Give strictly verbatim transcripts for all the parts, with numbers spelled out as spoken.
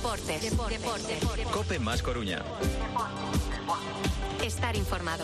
Deportes. Deportes. Deportes. Deportes. COPE más Coruña. Estar informado.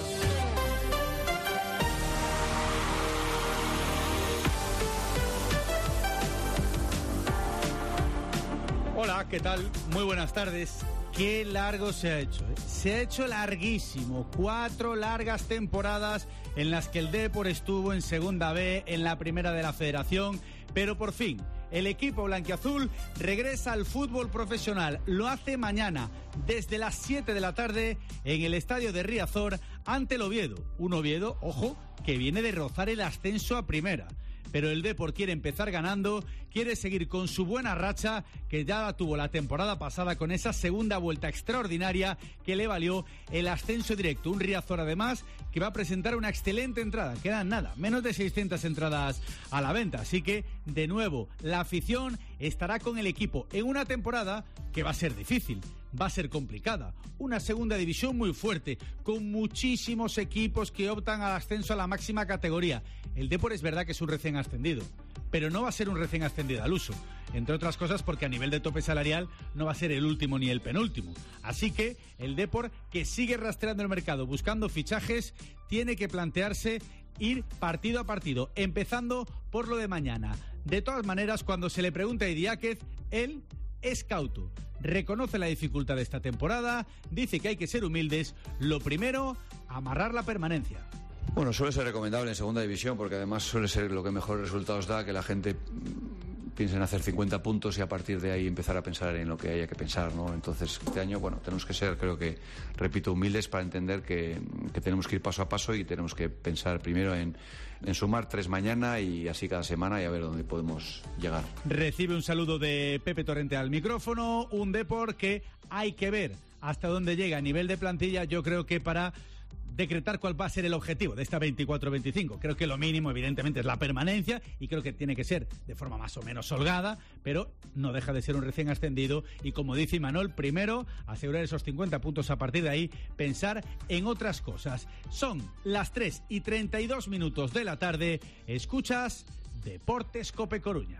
Hola, ¿qué tal? Muy buenas tardes. Qué largo se ha hecho, ¿eh? Se ha hecho larguísimo. Cuatro largas temporadas en las que el Depor estuvo en Segunda B, en la Primera de la Federación, pero por fin el equipo blanquiazul regresa al fútbol profesional. Lo hace mañana, desde las siete de la tarde, en el estadio de Riazor, ante el Oviedo. Un Oviedo, ojo, que viene de rozar el ascenso a Primera. Pero el Depor quiere empezar ganando, quiere seguir con su buena racha, que ya la tuvo la temporada pasada con esa segunda vuelta extraordinaria que le valió el ascenso directo. Un Riazor, además, que va a presentar una excelente entrada. Quedan nada, menos de seiscientas entradas a la venta. Así que, de nuevo, la afición estará con el equipo en una temporada que va a ser difícil. Va a ser complicada. Una segunda división muy fuerte, con muchísimos equipos que optan al ascenso a la máxima categoría. El Depor es verdad que es un recién ascendido, pero no va a ser un recién ascendido al uso. Entre otras cosas porque a nivel de tope salarial no va a ser el último ni el penúltimo. Así que el Depor, que sigue rastreando el mercado, buscando fichajes, tiene que plantearse ir partido a partido, empezando por lo de mañana. De todas maneras, cuando se le pregunta a Idiáquez, él es cauto. Reconoce la dificultad de esta temporada, dice que hay que ser humildes. Lo primero, amarrar la permanencia. Bueno, suele ser recomendable en segunda división porque además suele ser lo que mejores resultados da, que la gente piensa en hacer cincuenta puntos y a partir de ahí empezar a pensar en lo que haya que pensar, ¿no? Entonces, este año, bueno, tenemos que ser, creo que, repito, humildes para entender que, que tenemos que ir paso a paso y tenemos que pensar primero en, en sumar tres mañana y así cada semana y a ver dónde podemos llegar. Recibe un saludo de Pepe Torrente al micrófono, un Depor que hay que ver hasta dónde llega a nivel de plantilla. Yo creo que para decretar cuál va a ser el objetivo de esta veinticuatro veinticinco. Creo que lo mínimo, evidentemente, es la permanencia y creo que tiene que ser de forma más o menos holgada, pero no deja de ser un recién ascendido y, como dice Imanol, primero asegurar esos cincuenta puntos, a partir de ahí pensar en otras cosas. Son las tres y treinta y dos minutos de la tarde. Escuchas Deportes Cope Coruña.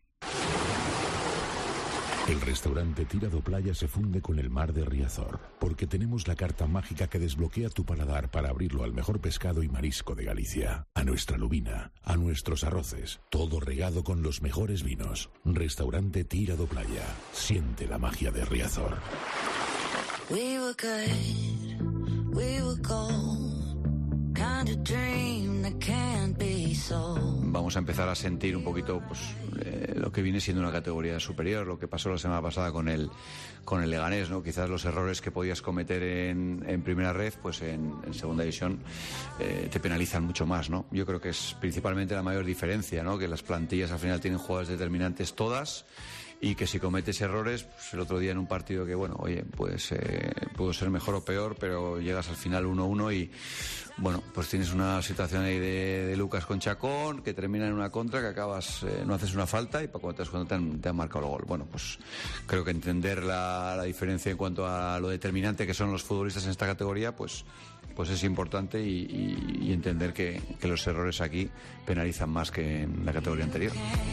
El restaurante Tirado Playa se funde con el mar de Riazor, porque tenemos la carta mágica que desbloquea tu paladar para abrirlo al mejor pescado y marisco de Galicia, a nuestra lubina, a nuestros arroces, todo regado con los mejores vinos. Restaurante Tirado Playa, siente la magia de Riazor. We were good, we were gold, kind of dream that can't be sold. Vamos a empezar a sentir un poquito, pues, eh, lo que viene siendo una categoría superior, lo que pasó la semana pasada con el con el Leganés, ¿no? Quizás los errores que podías cometer en, en primera red, pues en, en segunda división eh, te penalizan mucho más, ¿no? Yo creo que es principalmente la mayor diferencia, ¿no? Que las plantillas al final tienen jugadas determinantes todas, y que si cometes errores, pues el otro día en un partido que, bueno, oye, pues eh, pudo ser mejor o peor, pero llegas al final uno uno y, bueno, pues tienes una situación ahí de, de Lucas con Chacón que termina en una contra, que acabas, eh, no haces una falta y para cuando te das cuenta te han, te han marcado el gol. Bueno, pues creo que entender la, la diferencia en cuanto a lo determinante que son los futbolistas en esta categoría, pues pues es importante y, y, y entender que, que los errores aquí penalizan más que en la categoría anterior.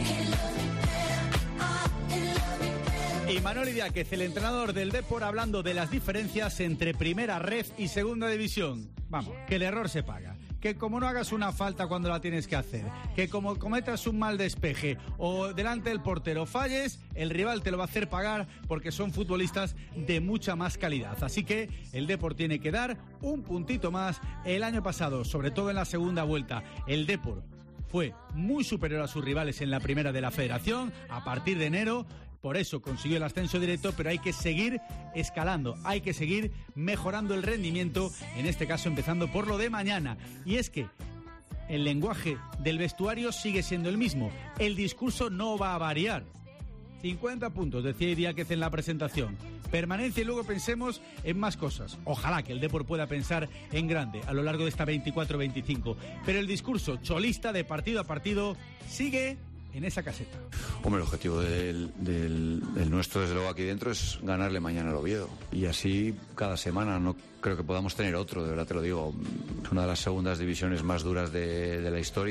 Imanol Idiáquez, el entrenador del Depor, hablando de las diferencias entre Primera Ref y Segunda División. Vamos, que el error se paga. Que como no hagas una falta cuando la tienes que hacer, que como cometas un mal despeje o delante del portero falles, el rival te lo va a hacer pagar porque son futbolistas de mucha más calidad. Así que el Depor tiene que dar un puntito más. El año pasado, sobre todo en la segunda vuelta, el Depor fue muy superior a sus rivales en la Primera de la Federación a partir de enero. Por eso consiguió el ascenso directo, pero hay que seguir escalando, hay que seguir mejorando el rendimiento, en este caso empezando por lo de mañana. Y es que el lenguaje del vestuario sigue siendo el mismo, el discurso no va a variar. cincuenta puntos, decía Idiáquez en la presentación. Permanencia y luego pensemos en más cosas. Ojalá que el Depor pueda pensar en grande a lo largo de esta veinticuatro veinticinco. Pero el discurso cholista de partido a partido sigue en esa caseta. Hombre, el objetivo del, del, del nuestro, desde luego, aquí dentro es ganarle mañana al Oviedo. Y así cada semana. No creo que podamos tener otro, de verdad te lo digo. Es una de las segundas divisiones más duras de, de la historia.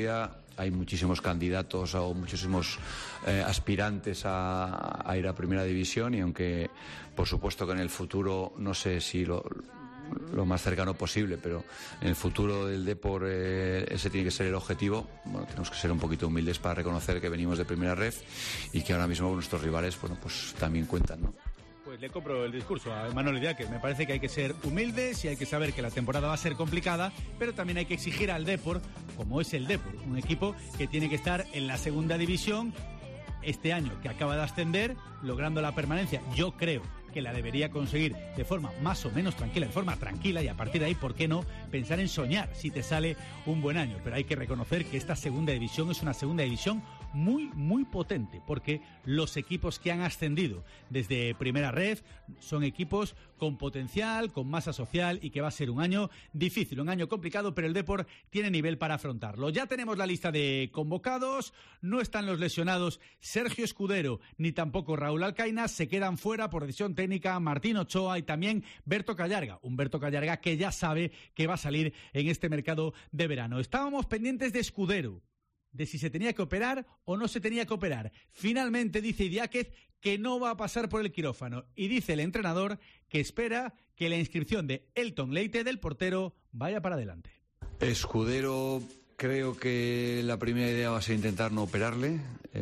hay muchísimos candidatos o muchísimos eh, aspirantes a, a ir a Primera División, y aunque por supuesto que en el futuro, no sé si lo, lo más cercano posible, pero en el futuro del Depor eh, ese tiene que ser el objetivo. Bueno, tenemos que ser un poquito humildes para reconocer que venimos de Primera Ref y que ahora mismo nuestros rivales, bueno, pues también cuentan, ¿no? Pues le compro el discurso a Manuel Idiáquez. Me parece que hay que ser humildes y hay que saber que la temporada va a ser complicada, pero también hay que exigir al Depor, como es el Depor, un equipo que tiene que estar en la segunda división este año, que acaba de ascender, logrando la permanencia. Yo creo que la debería conseguir de forma más o menos tranquila, de forma tranquila, y a partir de ahí, ¿por qué no pensar en soñar si te sale un buen año? Pero hay que reconocer que esta segunda división es una segunda división muy, muy potente, porque los equipos que han ascendido desde Primera Ref son equipos con potencial, con masa social, y que va a ser un año difícil, un año complicado, pero el Depor tiene nivel para afrontarlo. Ya tenemos la lista de convocados, no están los lesionados Sergio Escudero ni tampoco Raúl Alcaina, se quedan fuera por decisión técnica Martín Ochoa y también Berto Callarga, un Berto Callarga que ya sabe que va a salir en este mercado de verano. Estábamos pendientes de Escudero, de si se tenía que operar o no se tenía que operar. Finalmente dice Idiáquez que no va a pasar por el quirófano, y dice el entrenador que espera que la inscripción de Elton Leite, del portero, vaya para adelante. Escudero, creo que la primera idea va a ser intentar no operarle.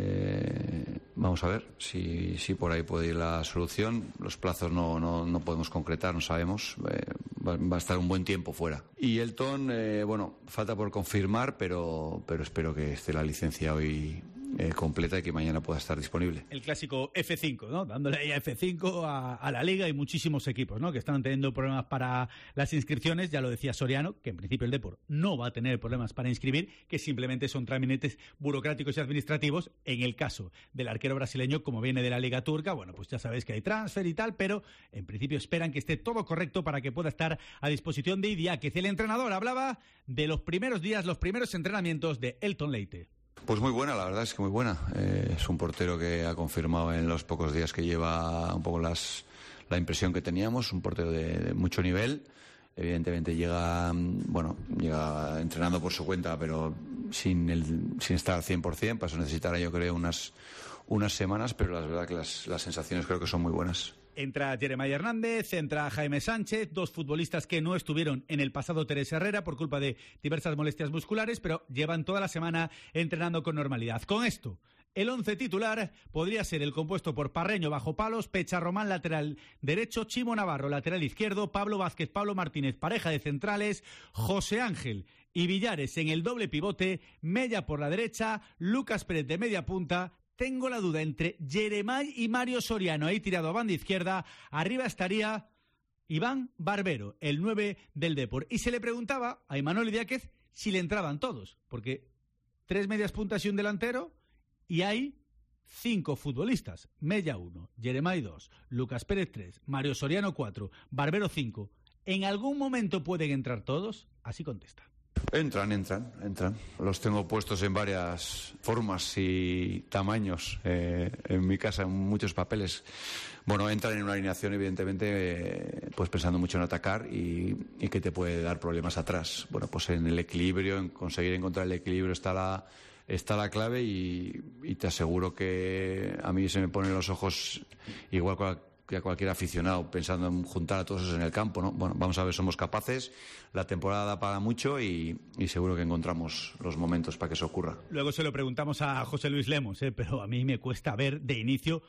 Eh, vamos a ver si, si por ahí puede ir la solución. Los plazos no, no, no podemos concretar, no sabemos. Eh, va, va a estar un buen tiempo fuera. Y Elton, eh, bueno, falta por confirmar, pero, pero espero que esté la licencia hoy eh, completa y que mañana pueda estar disponible. El clásico F cinco, ¿no? Dándole ahí a F cinco a, a la Liga, y muchísimos equipos, ¿no?, que están teniendo problemas para las inscripciones. Ya lo decía Soriano, que en principio el Depor no va a tener problemas para inscribir, que simplemente son trámites burocráticos y administrativos. En el caso del arquero brasileño, como viene de la Liga Turca, bueno, pues ya sabéis que hay transfer y tal, pero en principio esperan que esté todo correcto para que pueda estar a disposición de Idiáquez. El entrenador hablaba de los primeros días, los primeros entrenamientos de Elton Leite. Pues muy buena, la verdad es que muy buena. Eh, es un portero que ha confirmado en los pocos días que lleva un poco las, la impresión que teníamos, un portero de, de mucho nivel. Evidentemente llega, bueno, llega entrenando por su cuenta, pero sin, el, sin estar al cien por ciento. Para eso necesitará, yo creo, unas, unas semanas, pero la verdad que las, las sensaciones creo que son muy buenas. Entra Jeremiah Hernández, entra Jaime Sánchez, dos futbolistas que no estuvieron en el pasado Teresa Herrera por culpa de diversas molestias musculares, pero llevan toda la semana entrenando con normalidad. Con esto, el once titular podría ser el compuesto por Parreño bajo palos, Pecha Román lateral derecho, Chimo Navarro lateral izquierdo, Pablo Vázquez, Pablo Martínez pareja de centrales, José Ángel y Villares en el doble pivote, Mella por la derecha, Lucas Pérez de media punta. Tengo la duda entre Jeremay y Mario Soriano, ahí tirado a banda izquierda. Arriba estaría Iván Barbero, el nueve del Depor. Y se le preguntaba a Imanol Idiáquez si le entraban todos, porque tres medias puntas y un delantero, y hay cinco futbolistas. Mella uno, Jeremay dos, Lucas Pérez tres, Mario Soriano cuatro, Barbero cinco. ¿En algún momento pueden entrar todos? Así contesta. Entran, entran, entran. Los tengo puestos en varias formas y tamaños. Eh, en mi casa, en muchos papeles. Bueno, entran en una alineación, evidentemente, eh, pues pensando mucho en atacar y, y que te puede dar problemas atrás. Bueno, pues en el equilibrio, en conseguir encontrar el equilibrio está la, está la clave y, y te aseguro que a mí se me ponen los ojos igual que que a cualquier aficionado pensando en juntar a todos esos en el campo, ¿no? Bueno, vamos a ver, somos capaces, la temporada da para mucho y, y seguro que encontramos los momentos para que eso ocurra. Luego se lo preguntamos a José Luis Lemos, ¿eh? Pero a mí me cuesta ver de inicio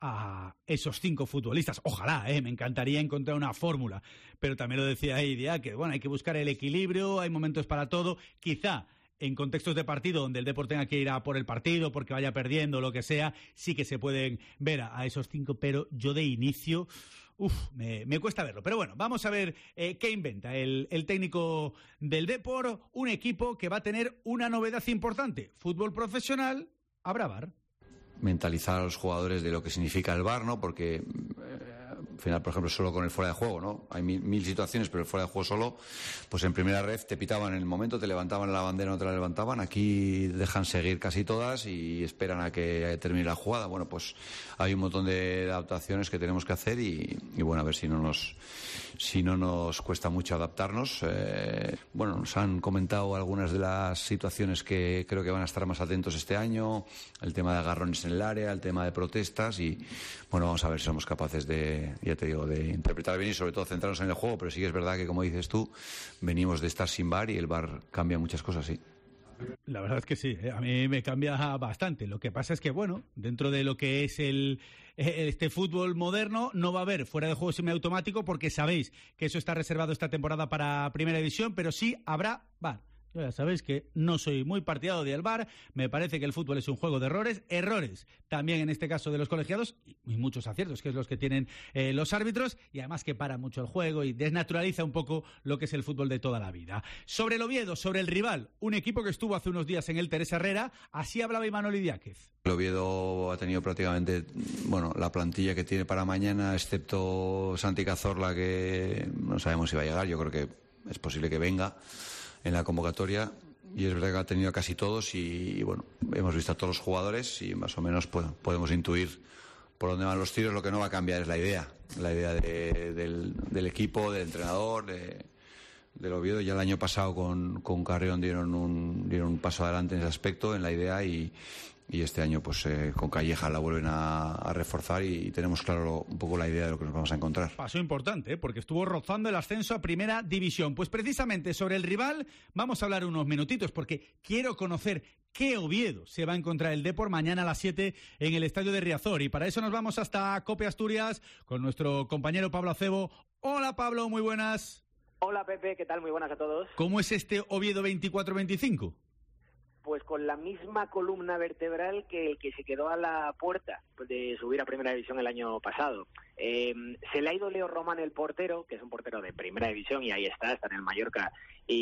a esos cinco futbolistas. Ojalá, ¿eh? Me encantaría encontrar una fórmula, pero también lo decía Idia, que bueno, hay que buscar el equilibrio, hay momentos para todo, quizá en contextos de partido donde el Depor tenga que ir a por el partido porque vaya perdiendo o lo que sea, sí que se pueden ver a, a esos cinco, pero yo de inicio, uff, me, me cuesta verlo. Pero bueno, vamos a ver eh, qué inventa el, el técnico del Depor, un equipo que va a tener una novedad importante, fútbol profesional, habrá V A R. Mentalizar a los jugadores de lo que significa el V A R, ¿no? Porque eh, al final, por ejemplo, solo con el fuera de juego, ¿no? Hay mil, mil situaciones, pero el fuera de juego solo, pues en primera ref te pitaban en el momento, te levantaban la bandera, no te la levantaban. Aquí dejan seguir casi todas y esperan a que termine la jugada. Bueno, pues hay un montón de adaptaciones que tenemos que hacer y, y bueno, a ver si no nos si no nos cuesta mucho adaptarnos. Eh, bueno, nos han comentado algunas de las situaciones que creo que van a estar más atentos este año, el tema de agarrones en el área, el tema de protestas y bueno, vamos a ver si somos capaces de, ya te digo, de interpretar bien y sobre todo centrarnos en el juego, pero sí que es verdad que, como dices tú, venimos de estar sin V A R y el V A R cambia muchas cosas, sí. La verdad es que sí, a mí me cambia bastante. Lo que pasa es que, bueno, dentro de lo que es el este fútbol moderno no va a haber fuera de juego semiautomático porque sabéis que eso está reservado esta temporada para Primera División, pero sí habrá V A R. Yo ya sabéis que no soy muy partidario del V A R, me parece que el fútbol es un juego de errores, errores también en este caso de los colegiados y muchos aciertos, que es los que tienen eh, los árbitros, y además que para mucho el juego y desnaturaliza un poco lo que es el fútbol de toda la vida. Sobre el Oviedo, sobre el rival, un equipo que estuvo hace unos días en el Teresa Herrera, así hablaba Imanol Idiáquez. El Oviedo ha tenido prácticamente, bueno, la plantilla que tiene para mañana, excepto Santi Cazorla, que no sabemos si va a llegar, yo creo que es posible que venga en la convocatoria, y es verdad que ha tenido casi todos y, y bueno, hemos visto a todos los jugadores y más o menos pues, podemos intuir por dónde van los tiros. Lo que no va a cambiar es la idea, la idea de, del, del equipo, del entrenador, de, del Oviedo. Ya el año pasado con, con Carrión dieron un, dieron un paso adelante en ese aspecto, en la idea, y, y este año pues eh, con Calleja la vuelven a, a reforzar y, y tenemos claro un poco la idea de lo que nos vamos a encontrar. Paso importante, ¿eh? Porque estuvo rozando el ascenso a Primera División. Pues precisamente sobre el rival vamos a hablar unos minutitos porque quiero conocer qué Oviedo se va a encontrar el Depor mañana a las siete en el estadio de Riazor, y para eso nos vamos hasta Cope Asturias con nuestro compañero Pablo Acebo. Hola Pablo, muy buenas. Hola Pepe, ¿qué tal? Muy buenas a todos. ¿Cómo es este Oviedo veinticuatro veinticinco? Pues con la misma columna vertebral que el que se quedó a la puerta de subir a Primera División el año pasado. Eh, se le ha ido Leo Román, el portero, que es un portero de Primera División, y ahí está, está en el Mallorca,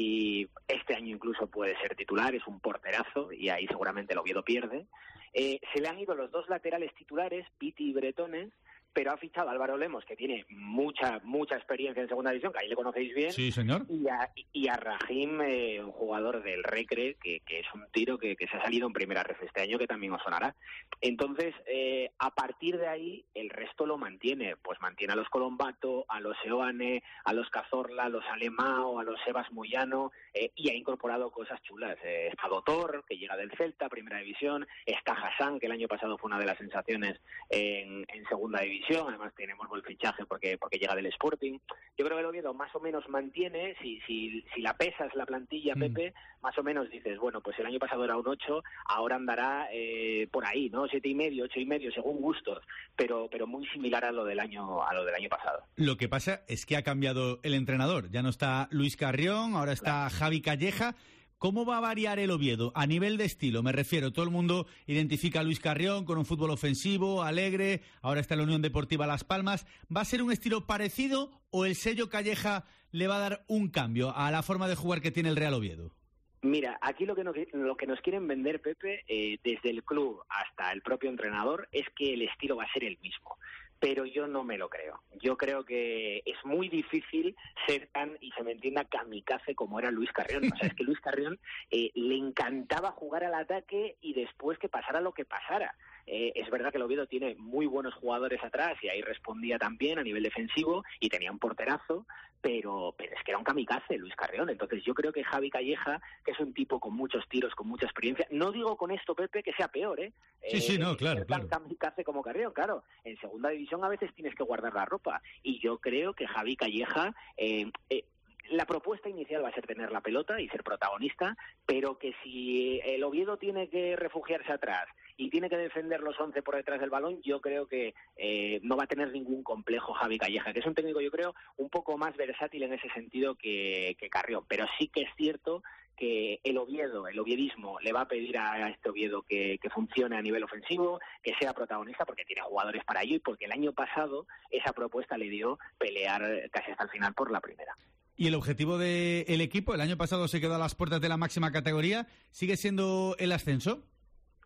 y este año incluso puede ser titular, es un porterazo, y ahí seguramente el Oviedo pierde. Eh, se le han ido los dos laterales titulares, Piti y Bretones, pero ha fichado a Álvaro Lemos, que tiene mucha mucha experiencia en Segunda División, que ahí le conocéis bien. Sí, señor. Y a, y a Rahim, eh, un jugador del Recre, que, que es un tiro que, que se ha salido en Primera Ref este año, que también os sonará. Entonces, eh, a partir de ahí, el resto lo mantiene. Pues mantiene a los Colombato, a los Seoane, a los Cazorla, a los Alemao, a los Sebas Moyano, eh, y ha incorporado cosas chulas. Eh, está Dotor, que llega del Celta, Primera División. Está Hassan, que el año pasado fue una de las sensaciones en, en Segunda División. Además tenemos buen fichaje porque porque llega del Sporting. Yo creo que el Oviedo más o menos mantiene, si si si la pesas la plantilla, mm. Pepe, más o menos dices, bueno, pues el año pasado era un ocho, ahora andará eh, por ahí, ¿no? siete y medio, ocho y medio, según gustos, pero pero muy similar a lo del año a lo del año pasado. Lo que pasa es que ha cambiado el entrenador, ya no está Luis Carrión, ahora está claro. Javi Calleja. ¿Cómo va a variar el Oviedo? A nivel de estilo, me refiero. Todo el mundo identifica a Luis Carrión con un fútbol ofensivo, alegre. Ahora está en la Unión Deportiva Las Palmas. ¿Va a ser un estilo parecido o el sello Calleja le va a dar un cambio a la forma de jugar que tiene el Real Oviedo? Mira, aquí lo que nos, lo que nos quieren vender, Pepe, eh, desde el club hasta el propio entrenador, es que el estilo va a ser el mismo. Pero yo no me lo creo. Yo creo que es muy difícil ser tan, y se me entienda, kamikaze como era Luis Carrión. O sea, es que Luis Carrión eh, le encantaba jugar al ataque y después que pasara lo que pasara. Eh, es verdad que el Oviedo tiene muy buenos jugadores atrás y ahí respondía también a nivel defensivo y tenía un porterazo, pero, pero es que era un kamikaze Luis Carrión. Entonces yo creo que Javi Calleja, que es un tipo con muchos tiros, con mucha experiencia, no digo con esto, Pepe, que sea peor, ¿eh? Sí, sí, no, claro, ser tan claro. kamikaze como Carrión, claro. En Segunda División a veces tienes que guardar la ropa y yo creo que Javi Calleja... Eh, eh, La propuesta inicial va a ser tener la pelota y ser protagonista, pero que si el Oviedo tiene que refugiarse atrás y tiene que defender los once por detrás del balón, yo creo que eh, no va a tener ningún complejo Javi Calleja, que es un técnico, yo creo, un poco más versátil en ese sentido que, que Carrión. Pero sí que es cierto que el Oviedo, el oviedismo, le va a pedir a este Oviedo que, que funcione a nivel ofensivo, que sea protagonista, porque tiene jugadores para ello y porque el año pasado esa propuesta le dio pelear casi hasta el final por la primera. ¿Y el objetivo del equipo? El año pasado se quedó a las puertas de la máxima categoría. ¿Sigue siendo el ascenso?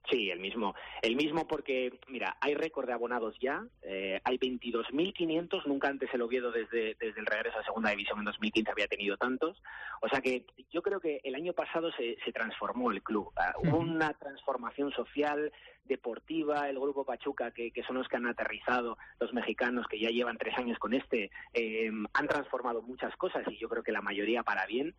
Sí, el mismo. El mismo porque, mira, hay récord de abonados ya, eh, hay veintidós mil quinientos, nunca antes el Oviedo desde, desde el regreso a Segunda División en dos mil quince había tenido tantos. O sea que yo creo que el año pasado se, se transformó el club. Uh, hubo una transformación social, deportiva, el Grupo Pachuca, que, que son los que han aterrizado, los mexicanos que ya llevan tres años con este, eh, han transformado muchas cosas y yo creo que la mayoría para bien.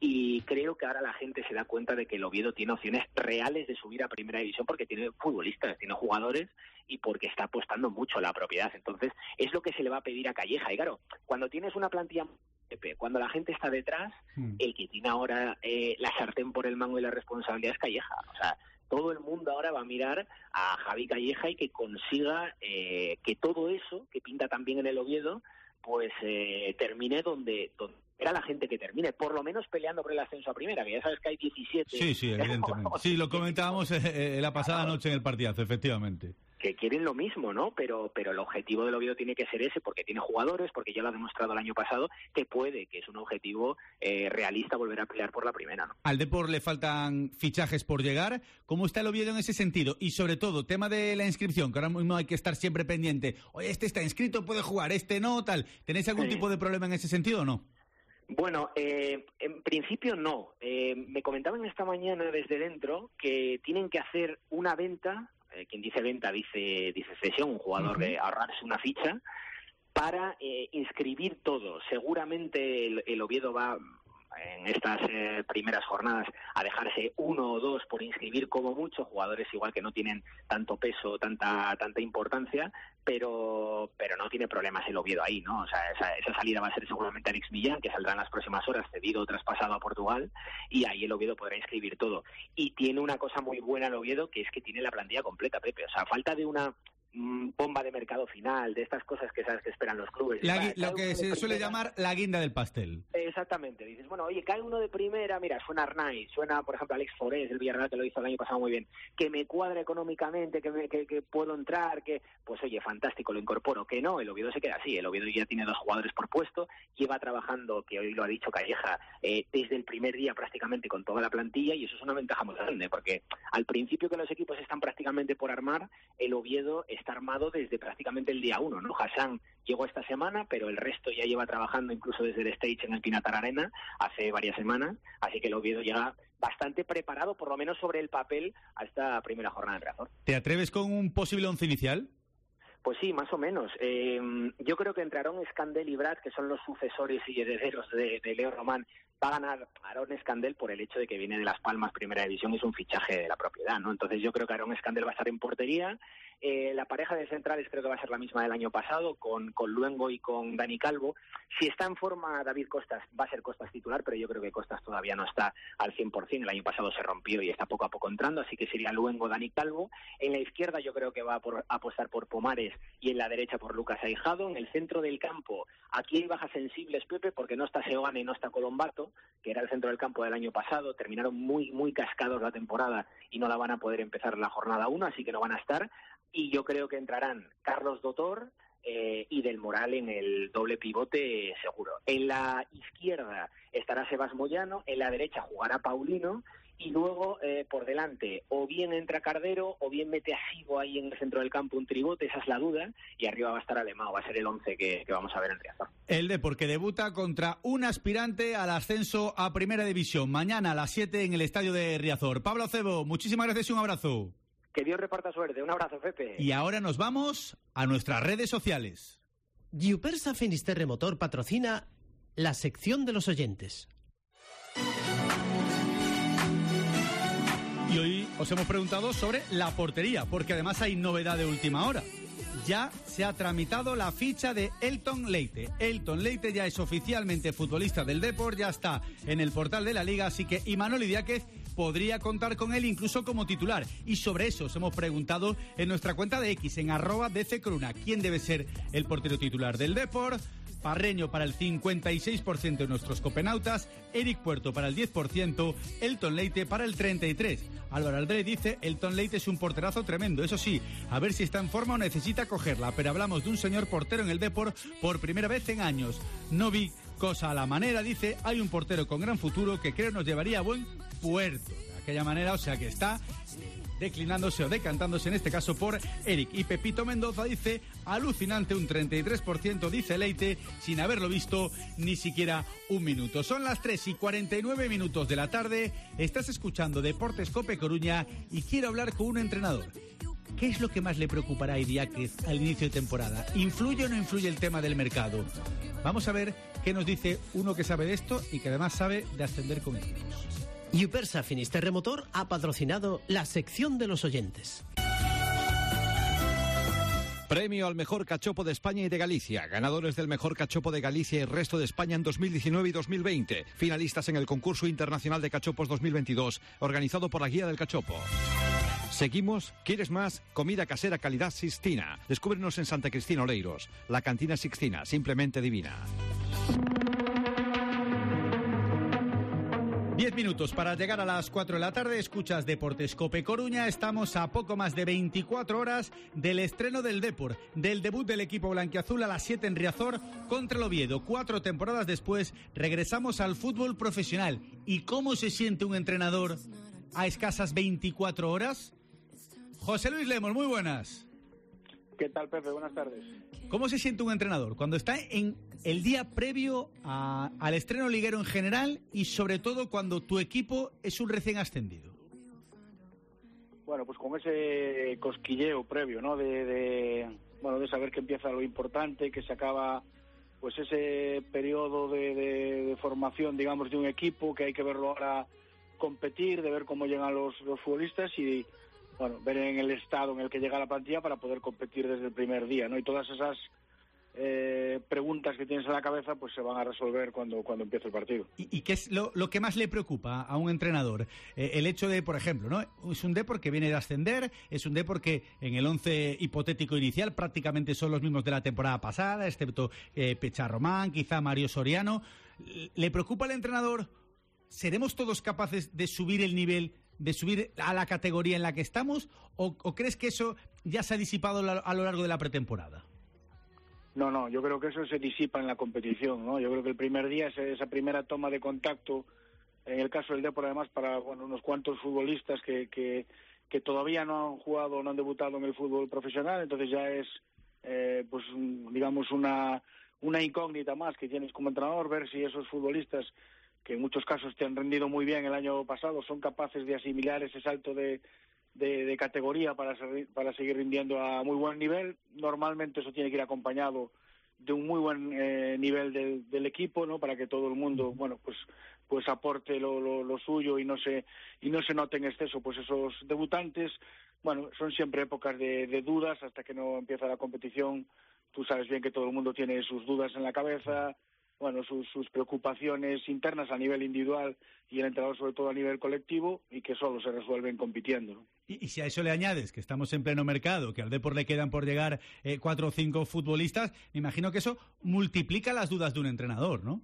Y creo que ahora la gente se da cuenta de que el Oviedo tiene opciones reales de subir a Primera División porque tiene futbolistas, tiene jugadores y porque está apostando mucho a la propiedad. Entonces, es lo que se le va a pedir a Calleja. Y claro, cuando tienes una plantilla, cuando la gente está detrás, mm. el que tiene ahora eh, la sartén por el mango y la responsabilidad es Calleja. O sea, todo el mundo ahora va a mirar a Javi Calleja y que consiga eh, que todo eso, que pinta también en el Oviedo, pues eh, termine donde... donde era la gente que termine, por lo menos peleando por el ascenso a primera, que ya sabes que hay diecisiete. Sí, sí, evidentemente. Sí, lo comentábamos eh, la pasada noche en el partidazo, efectivamente. Que quieren lo mismo, ¿no? Pero pero el objetivo del Oviedo tiene que ser ese, porque tiene jugadores, porque ya lo ha demostrado el año pasado, que puede, que es un objetivo eh, realista volver a pelear por la primera, ¿no? Al Depor le faltan fichajes por llegar. ¿Cómo está el Oviedo en ese sentido? Y sobre todo, tema de la inscripción, que ahora mismo hay que estar siempre pendiente. Oye, este está inscrito, puede jugar, este no, tal. ¿Tenéis algún sí. tipo de problema en ese sentido o no? Bueno, eh, en principio no. Eh, me comentaban esta mañana desde dentro que tienen que hacer una venta, eh, quien dice venta dice dice cesión, un jugador uh-huh. de ahorrarse una ficha, para eh, inscribir todo. Seguramente el, el Oviedo va en estas eh, primeras jornadas a dejarse uno o dos por inscribir como mucho, jugadores igual que no tienen tanto peso, tanta tanta importancia, pero pero no tiene problemas el Oviedo ahí, ¿no? O sea, esa, esa salida va a ser seguramente Alex Millán, que saldrá en las próximas horas, cedido o traspasado a Portugal, y ahí el Oviedo podrá inscribir todo. Y tiene una cosa muy buena el Oviedo, que es que tiene la plantilla completa, Pepe. O sea, a falta de una bomba de mercado final, de estas cosas que sabes que esperan los clubes. La, va, lo que se suele llamar la guinda del pastel. Exactamente. Dices, bueno, oye, cae uno de primera, mira, suena Arnaiz, suena, por ejemplo, Alex Forés, el Villarreal, que lo hizo el año pasado muy bien, que me cuadra económicamente, que, me, que, que puedo entrar, que, pues oye, fantástico, lo incorporo. Que no, el Oviedo se queda así, el Oviedo ya tiene dos jugadores por puesto, lleva trabajando, que hoy lo ha dicho Calleja, eh, desde el primer día prácticamente con toda la plantilla, y eso es una ventaja muy grande, porque al principio que los equipos están prácticamente por armar, el Oviedo está armado desde prácticamente el día uno, ¿no? Hassan llegó esta semana, pero el resto ya lleva trabajando incluso desde el stage en el Pinatar Arena hace varias semanas, así que el Oviedo llega bastante preparado, por lo menos sobre el papel, a esta primera jornada de Riazor. ¿Te atreves con un posible once inicial? Pues sí, más o menos. Eh, yo creo que entre Aarón Escandel y Brad, que son los sucesores y herederos de, de Leo Román, va a ganar Aarón Escandel por el hecho de que viene de Las Palmas, Primera División, y es un fichaje de la propiedad, ¿no? Entonces yo creo que Aarón Escandel va a estar en portería. Eh, la pareja de centrales creo que va a ser la misma del año pasado, con, con Luengo y con Dani Calvo. Si está en forma David Costas, va a ser Costas titular, pero yo creo que Costas todavía no está al cien por ciento. El año pasado se rompió y está poco a poco entrando, así que sería Luengo, Dani Calvo. En la izquierda yo creo que va a, por, a apostar por Pomares y en la derecha por Lucas Aijado. En el centro del campo, aquí hay bajas sensibles, Pepe, porque no está Seoane y no está Colombato, que era el centro del campo del año pasado. Terminaron muy, muy cascados la temporada y no la van a poder empezar la jornada uno, así que no van a estar. Y yo creo que entrarán Carlos Dotor eh, y Del Moral en el doble pivote eh, seguro. En la izquierda estará Sebas Moyano, en la derecha jugará Paulino, y luego eh, por delante o bien entra Cardero o bien mete a Sigo ahí en el centro del campo un tribote, esa es la duda, y arriba va a estar Alemão, va a ser el once que, que vamos a ver en Riazor. El Depor, que debuta contra un aspirante al ascenso a Primera División, mañana a las siete en el estadio de Riazor. Pablo Acebo, muchísimas gracias y un abrazo. Que Dios reparta suerte. Un abrazo, Pepe. Y ahora nos vamos a nuestras redes sociales. Giupersa Finisterre Motor patrocina la sección de los oyentes. Y hoy os hemos preguntado sobre la portería, porque además hay novedad de última hora. Ya se ha tramitado la ficha de Elton Leite. Elton Leite ya es oficialmente futbolista del Depor, ya está en el portal de la Liga, así que Imanol Idiáquez podría contar con él incluso como titular. Y sobre eso os hemos preguntado en nuestra cuenta de X, en arroba dccruna. ¿Quién debe ser el portero titular del Depor? Parreño para el cincuenta y seis por ciento de nuestros copenautas, Eric Puerto para el diez por ciento, Elton Leite para el treinta y tres por ciento. Álvaro Aldrey dice, Elton Leite es un porterazo tremendo, eso sí, a ver si está en forma o necesita cogerla, pero hablamos de un señor portero en el Depor por primera vez en años. No vi cosa a la manera, dice, hay un portero con gran futuro que creo nos llevaría a buen puerto. De aquella manera, o sea que está declinándose o decantándose en este caso por Eric. Y Pepito Mendoza dice, alucinante, un treinta y tres por ciento dice Leite, sin haberlo visto ni siquiera un minuto. Son las tres y cuarenta y nueve minutos de la tarde, estás escuchando Deportes Cope Coruña y quiero hablar con un entrenador. ¿Qué es lo que más le preocupará a Idiáquez al inicio de temporada? ¿Influye o no influye el tema del mercado? Vamos a ver qué nos dice uno que sabe de esto y que además sabe de ascender con equipos. Yupersa Finisterre Motor ha patrocinado la sección de los oyentes. Premio al mejor cachopo de España y de Galicia. Ganadores del mejor cachopo de Galicia y el resto de España en dos mil diecinueve y dos mil veinte. Finalistas en el concurso internacional de cachopos dos mil veintidós, organizado por la Guía del Cachopo. Seguimos. ¿Quieres más? Comida casera calidad Sixtina. Descúbrenos en Santa Cristina Oleiros. La cantina Sixtina, simplemente divina. Diez minutos para llegar a las cuatro de la tarde, escuchas Deportes Cope Coruña, estamos a poco más de veinticuatro horas del estreno del Depor, del debut del equipo blanquiazul a las siete en Riazor contra el Oviedo. Cuatro temporadas después regresamos al fútbol profesional. ¿Y cómo se siente un entrenador a escasas veinticuatro horas? José Luis Lemos, muy buenas. ¿Qué tal, Pepe? Buenas tardes. ¿Cómo se siente un entrenador cuando está en el día previo a, al estreno liguero en general y sobre todo cuando tu equipo es un recién ascendido? Bueno, pues con ese cosquilleo previo, ¿no? De, de bueno, de saber que empieza lo importante, que se acaba pues ese periodo de, de, de formación, digamos, de un equipo, que hay que verlo ahora competir, de ver cómo llegan los, los futbolistas y bueno, ver en el estado en el que llega la plantilla para poder competir desde el primer día, ¿no? Y todas esas eh, preguntas que tienes en la cabeza pues se van a resolver cuando, cuando empiece el partido. ¿Y, y qué es lo, lo que más le preocupa a un entrenador? Eh, el hecho de, por ejemplo, ¿no? Es un Depor que viene de ascender, es un Depor que en el once hipotético inicial prácticamente son los mismos de la temporada pasada, excepto eh, Pecharromán, quizá Mario Soriano. ¿Le preocupa al entrenador? ¿Seremos todos capaces de subir el nivel, de subir a la categoría en la que estamos? ¿O, o crees que eso ya se ha disipado a lo largo de la pretemporada? No, no, yo creo que eso se disipa en la competición, ¿no? Yo creo que el primer día, esa primera toma de contacto, en el caso del Depor, además, para bueno, unos cuantos futbolistas que, que, que todavía no han jugado o no han debutado en el fútbol profesional, entonces ya es, eh, pues, digamos, una, una incógnita más que tienes como entrenador, ver si esos futbolistas que en muchos casos te han rendido muy bien el año pasado, son capaces de asimilar ese salto de, de, de categoría para, ser, para seguir rindiendo a muy buen nivel. Normalmente eso tiene que ir acompañado de un muy buen eh, nivel del, del equipo, ¿no? Para que todo el mundo, bueno, pues pues aporte lo, lo, lo suyo y no se y no se note en exceso pues esos debutantes. Bueno, son siempre épocas de, de dudas hasta que no empieza la competición. Tú sabes bien que todo el mundo tiene sus dudas en la cabeza, bueno, sus, sus preocupaciones internas a nivel individual y el entrenador sobre todo a nivel colectivo y que solo se resuelven compitiendo, ¿no? Y, y si a eso le añades que estamos en pleno mercado, que al Depor le quedan por llegar eh, cuatro o cinco futbolistas, me imagino que eso multiplica las dudas de un entrenador, ¿no?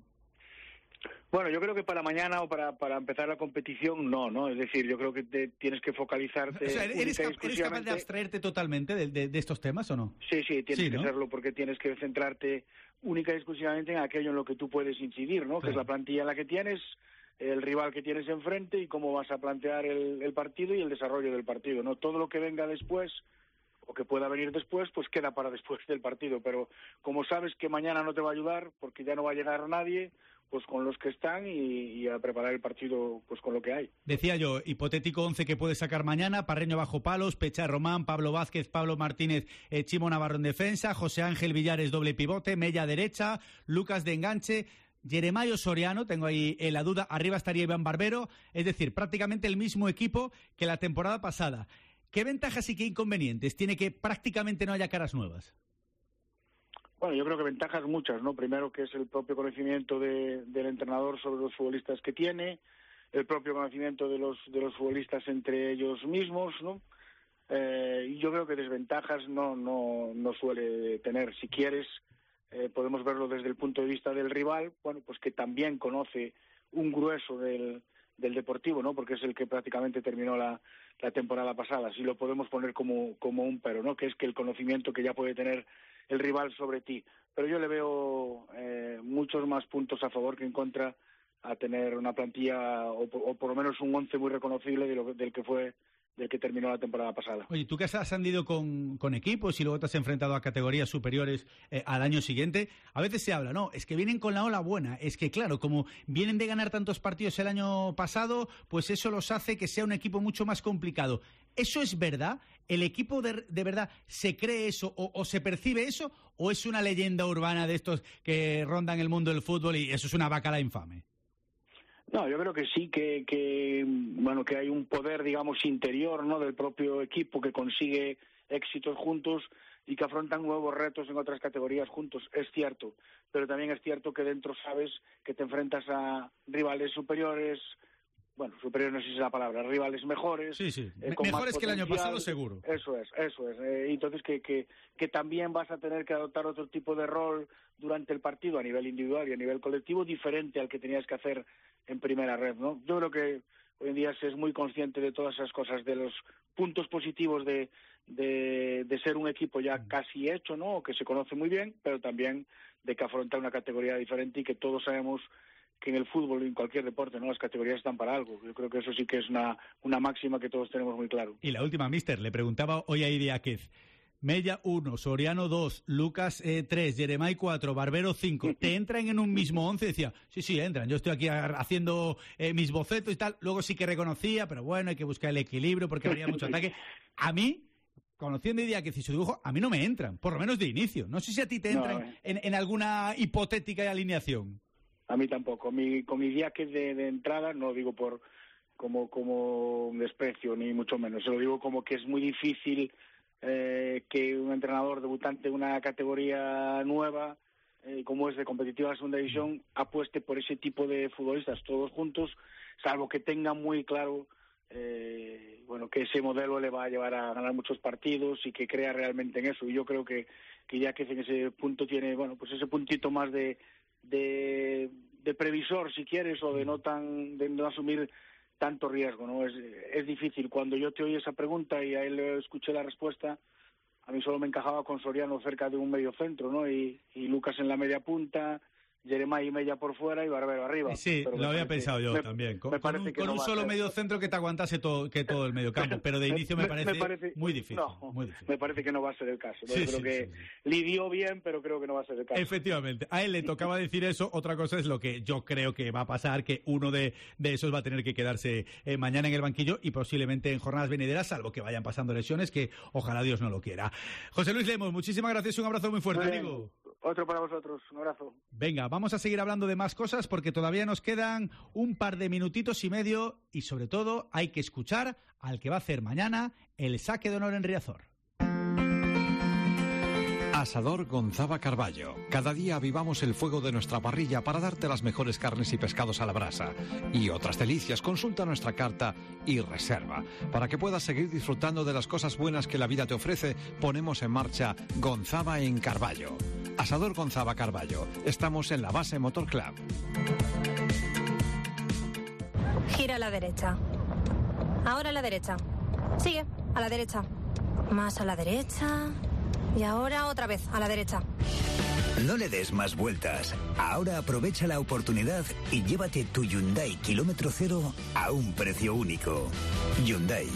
Bueno, yo creo que para mañana o para, para empezar la competición no, ¿no? Es decir, yo creo que te, tienes que focalizarte. O sea, ¿eres, cap- ¿eres capaz de abstraerte totalmente de, de, de estos temas o no? Sí, sí, tienes sí, que ¿no? serlo porque tienes que centrarte única y exclusivamente en aquello en lo que tú puedes incidir, ¿no? Claro. Que es la plantilla en la que tienes, el rival que tienes enfrente y cómo vas a plantear el, el partido y el desarrollo del partido, ¿no? Todo lo que venga después o que pueda venir después, pues queda para después del partido, pero como sabes que mañana no te va a ayudar porque ya no va a llegar nadie, pues con los que están y, y a preparar el partido pues con lo que hay. Decía yo, hipotético once que puede sacar mañana: Parreño bajo palos, Pecharromán, Pablo Vázquez, Pablo Martínez, eh, Chimo Navarro en defensa, José Ángel Villares doble pivote, Mella derecha, Lucas de enganche, Jeremayo Soriano, tengo ahí eh, la duda, arriba estaría Iván Barbero, es decir, prácticamente el mismo equipo que la temporada pasada. ¿Qué ventajas y qué inconvenientes tiene que prácticamente no haya caras nuevas? Bueno, yo creo que ventajas muchas, ¿no? Primero que es el propio conocimiento de, del entrenador sobre los futbolistas que tiene, el propio conocimiento de los de los futbolistas entre ellos mismos, ¿no? Eh, y yo creo que desventajas no no no suele tener. Si quieres, eh, podemos verlo desde el punto de vista del rival, bueno, pues que también conoce un grueso del del Deportivo, ¿no? Porque es el que prácticamente terminó la, la temporada pasada. Así lo podemos poner como como un pero, ¿no? Que es que el conocimiento que ya puede tener el rival sobre ti. Pero yo le veo eh, muchos más puntos a favor que en contra a tener una plantilla o, o por lo menos un once muy reconocible de lo, del que fue del que terminó la temporada pasada. Oye, tú que has ascendido con, con equipos y luego te has enfrentado a categorías superiores eh, al año siguiente, a veces se habla, no, es que vienen con la ola buena, es que claro, como vienen de ganar tantos partidos el año pasado, pues eso los hace que sea un equipo mucho más complicado. ¿Eso es verdad? ¿El equipo de, de verdad se cree eso o, o se percibe eso o es una leyenda urbana de estos que rondan el mundo del fútbol y eso es una bacala infame? No, yo creo que sí, que, que bueno, que hay un poder, digamos, interior, ¿no?, del propio equipo que consigue éxitos juntos y que afrontan nuevos retos en otras categorías juntos. Es cierto, pero también es cierto que dentro sabes que te enfrentas a rivales superiores, bueno, superiores no sé si es la palabra, rivales mejores. Sí, sí, eh, mejores que el año pasado seguro. Eso es, eso es. Eh, entonces que, que, que también vas a tener que adoptar otro tipo de rol durante el partido a nivel individual y a nivel colectivo diferente al que tenías que hacer en primera red, ¿no? Yo creo que hoy en día se es muy consciente de todas esas cosas, de los puntos positivos de, de, de ser un equipo ya casi hecho, ¿no?, que se conoce muy bien, pero también de que afronta una categoría diferente y que todos sabemos que en el fútbol y en cualquier deporte, ¿no?, las categorías están para algo. Yo creo que eso sí que es una, una máxima que todos tenemos muy claro. Y la última, mister, le preguntaba hoy a Idiáquez, Mella uno, Soriano dos, Lucas eh, tres, Jeremai cuatro, Barbero cinco. ¿Te entran en un mismo once? Decía, sí, sí, entran. Yo estoy aquí haciendo eh, mis bocetos y tal. Luego sí que reconocía, pero bueno, hay que buscar el equilibrio porque habría mucho ataque. A mí, conociendo Idiáquez y su dibujo, a mí no me entran, por lo menos de inicio. No sé si a ti te entran no, eh. en, en alguna hipotética alineación. A mí tampoco. Mi, con mi Idiáquez de, de entrada, no lo digo por como, como un desprecio, ni mucho menos. Se lo digo como que es muy difícil... Eh, que un entrenador debutante en una categoría nueva, eh, como es de competitiva segunda división, apueste por ese tipo de futbolistas todos juntos, salvo que tenga muy claro eh, bueno, que ese modelo le va a llevar a ganar muchos partidos y que crea realmente en eso. Y yo creo que, que ya que en ese punto tiene, bueno, pues ese puntito más de, de, de previsor, si quieres, o de no tan de no asumir tanto riesgo, ¿no? Es, es difícil. Cuando yo te oí esa pregunta y a él le escuché la respuesta, a mí solo me encajaba con Soriano cerca de un medio centro, ¿no? Y, y Lucas en la media punta, Jeremai y Mella por fuera y Barbero arriba. Sí, pero lo había parece, pensado yo me, también. Con, me con un, con no un solo ser... medio centro que te aguantase todo, que todo el medio campo, pero de inicio me, me, parece, me parece muy difícil, no, muy difícil. Me parece que no va a ser el caso. ¿no? Sí, Yo creo sí, que sí, sí. lidió bien, pero creo que no va a ser el caso. Efectivamente, a él le tocaba decir eso. Otra cosa es lo que yo creo que va a pasar, que uno de, de esos va a tener que quedarse eh, mañana en el banquillo y posiblemente en jornadas venideras, salvo que vayan pasando lesiones, que ojalá Dios no lo quiera. José Luis Lemos, muchísimas gracias, un abrazo muy fuerte, muy amigo. Otro para vosotros, un abrazo. Venga, vamos a seguir hablando de más cosas porque todavía nos quedan un par de minutitos y medio y sobre todo hay que escuchar al que va a hacer mañana el saque de honor en Riazor. Asador Gonzaba Carballo. Cada día avivamos el fuego de nuestra parrilla para darte las mejores carnes y pescados a la brasa. Y otras delicias, consulta nuestra carta y reserva. Para que puedas seguir disfrutando de las cosas buenas que la vida te ofrece, ponemos en marcha Gonzaba en Carballo. Asador Gonzaba Carballo. Estamos en la base Motor Club. Gira a la derecha. Ahora a la derecha. Sigue, a la derecha. Más a la derecha... Y ahora otra vez, a la derecha. No le des más vueltas. Ahora aprovecha la oportunidad y llévate tu Hyundai kilómetro cero a un precio único. Hyundai.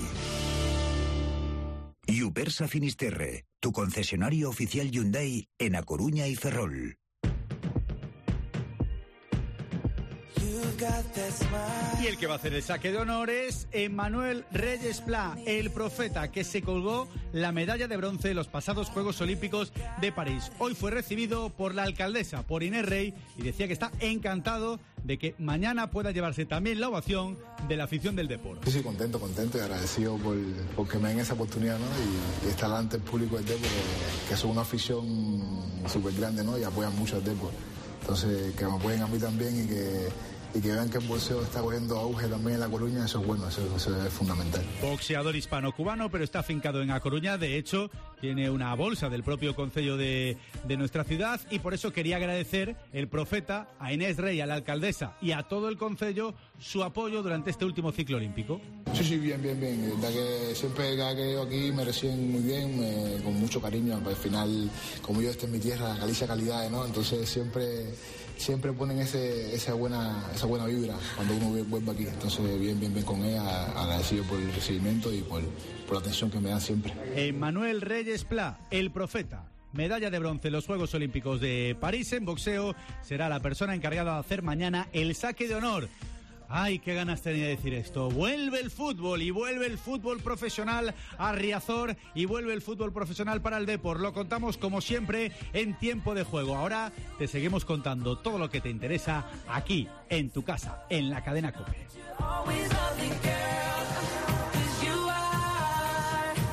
Yupersa Finisterre, tu concesionario oficial Hyundai en A Coruña y Ferrol. Y el que va a hacer el saque de honor es Emmanuel Reyes Pla, el profeta que se colgó la medalla de bronce en los pasados Juegos Olímpicos de París. Hoy fue recibido por la alcaldesa, por Inés Rey, y decía que está encantado de que mañana pueda llevarse también la ovación de la afición del deporte. Sí, sí, contento, contento y agradecido por, por que me den esa oportunidad, ¿no? Y, y estar delante del público del deporte, que es una afición súper grande, ¿no? Y apoyan mucho al deporte. Entonces, que me apoyen a mí también y que... y que vean que el boxeo está cogiendo auge también en La Coruña, eso es bueno, eso, eso es fundamental. Boxeador hispano-cubano, pero está afincado en A Coruña, de hecho, tiene una bolsa del propio concello de, de nuestra ciudad y por eso quería agradecer el profeta a Inés Rey, a la alcaldesa y a todo el concello su apoyo durante este último ciclo olímpico. Sí, sí, bien, bien, bien. La verdad que siempre cada que llego aquí me reciben muy bien, me, con mucho cariño. Al final, como yo, esta es mi tierra, Galicia calidad, ¿no? Entonces siempre... siempre ponen ese, esa buena esa buena vibra cuando uno vuelve aquí. Entonces, bien, bien, bien con ella, agradecido por el recibimiento y por, por la atención que me dan siempre. Emmanuel Reyes Pla, el profeta. Medalla de bronce en los Juegos Olímpicos de París en boxeo. Será la persona encargada de hacer mañana el saque de honor. Ay, qué ganas tenía de decir esto. Vuelve el fútbol y vuelve el fútbol profesional a Riazor y vuelve el fútbol profesional para el Depor. Lo contamos como siempre en Tiempo de Juego. Ahora te seguimos contando todo lo que te interesa aquí, en tu casa, en la cadena COPE.